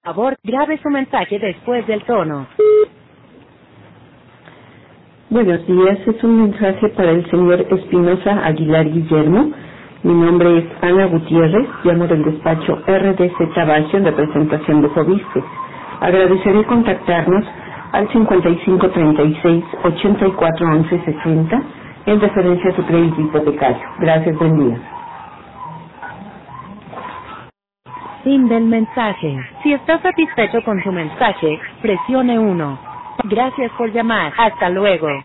Por favor, grabe su mensaje después del tono. Buenos días, es un mensaje para el señor Espinosa Aguilar Guillermo. Mi nombre es Ana Gutiérrez, llamo del despacho RDZ Bajo en representación de Fobiste. Agradeceré contactarnos al 5536-841160 en referencia a su crédito hipotecario. Gracias, buen día. Fin del mensaje. Si está satisfecho con su mensaje, presione 1. Gracias por llamar. Hasta luego.